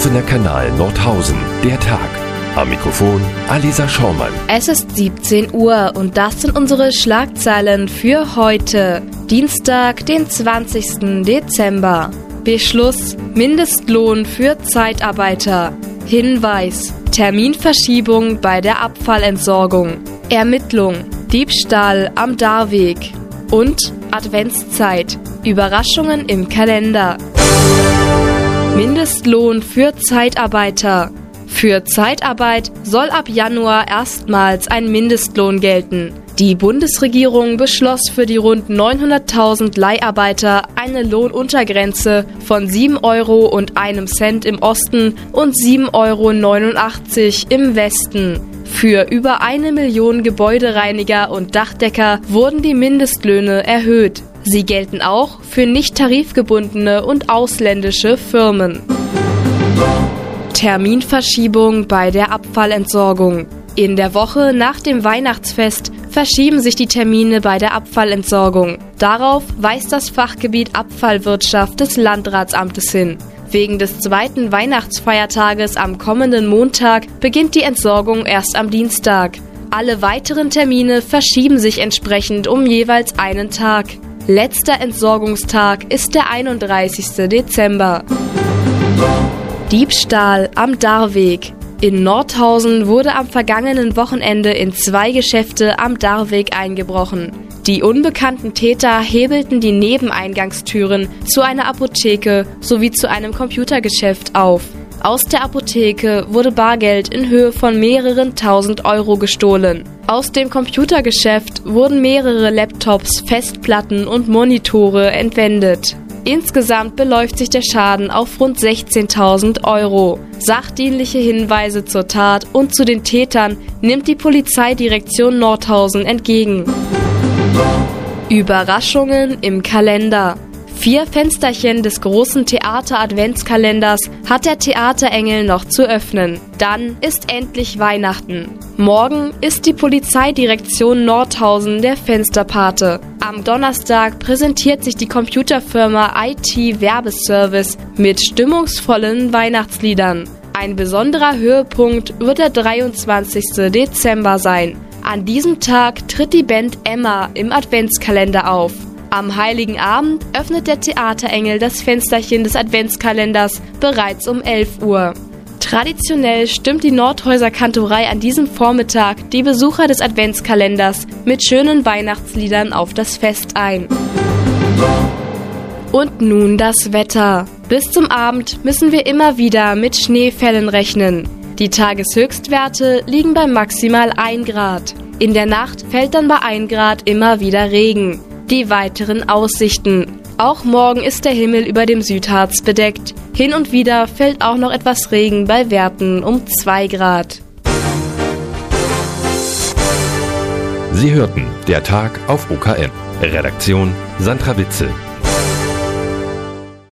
Geschlossener Kanal Nordhausen, der Tag. Am Mikrofon Alisa Schaumann. Es ist 17 Uhr und das sind unsere Schlagzeilen für heute, Dienstag, den 20. Dezember. Beschluss: Mindestlohn für Zeitarbeiter. Hinweis: Terminverschiebung bei der Abfallentsorgung. Ermittlung: Diebstahl am Darweg. Und Adventszeit: Überraschungen im Kalender. Mindestlohn für Zeitarbeiter. Für Zeitarbeit soll ab Januar erstmals ein Mindestlohn gelten. Die Bundesregierung beschloss für die rund 900.000 Leiharbeiter eine Lohnuntergrenze von 7,01 € im Osten und 7,89 € im Westen. Für über 1 Million Gebäudereiniger und Dachdecker wurden die Mindestlöhne erhöht. Sie gelten auch für nicht tarifgebundene und ausländische Firmen. Terminverschiebung bei der Abfallentsorgung. In der Woche nach dem Weihnachtsfest verschieben sich die Termine bei der Abfallentsorgung. Darauf weist das Fachgebiet Abfallwirtschaft des Landratsamtes hin. Wegen des zweiten Weihnachtsfeiertages am kommenden Montag beginnt die Entsorgung erst am Dienstag. Alle weiteren Termine verschieben sich entsprechend um jeweils einen Tag. Letzter Entsorgungstag ist der 31. Dezember. Diebstahl am Darweg. In Nordhausen wurde am vergangenen Wochenende in 2 Geschäfte am Darweg eingebrochen. Die unbekannten Täter hebelten die Nebeneingangstüren zu einer Apotheke sowie zu einem Computergeschäft auf. Aus der Apotheke wurde Bargeld in Höhe von mehreren tausend Euro gestohlen. Aus dem Computergeschäft wurden mehrere Laptops, Festplatten und Monitore entwendet. Insgesamt beläuft sich der Schaden auf rund 16.000 Euro. Sachdienliche Hinweise zur Tat und zu den Tätern nimmt die Polizeidirektion Nordhausen entgegen. Überraschungen im Kalender. 4 Fensterchen des großen Theater-Adventskalenders hat der Theaterengel noch zu öffnen. Dann ist endlich Weihnachten. Morgen ist die Polizeidirektion Nordhausen der Fensterpate. Am Donnerstag präsentiert sich die Computerfirma IT Werbeservice mit stimmungsvollen Weihnachtsliedern. Ein besonderer Höhepunkt wird der 23. Dezember sein. An diesem Tag tritt die Band Emma im Adventskalender auf. Am Heiligen Abend öffnet der Theaterengel das Fensterchen des Adventskalenders bereits um 11 Uhr. Traditionell stimmt die Nordhäuser Kantorei an diesem Vormittag die Besucher des Adventskalenders mit schönen Weihnachtsliedern auf das Fest ein. Und nun das Wetter. Bis zum Abend müssen wir immer wieder mit Schneefällen rechnen. Die Tageshöchstwerte liegen bei maximal 1 Grad. In der Nacht fällt dann bei 1 Grad immer wieder Regen. Die weiteren Aussichten. Auch morgen ist der Himmel über dem Südharz bedeckt. Hin und wieder fällt auch noch etwas Regen bei Werten um 2 Grad. Sie hörten der Tag auf OKM. Redaktion Sandra Witzel.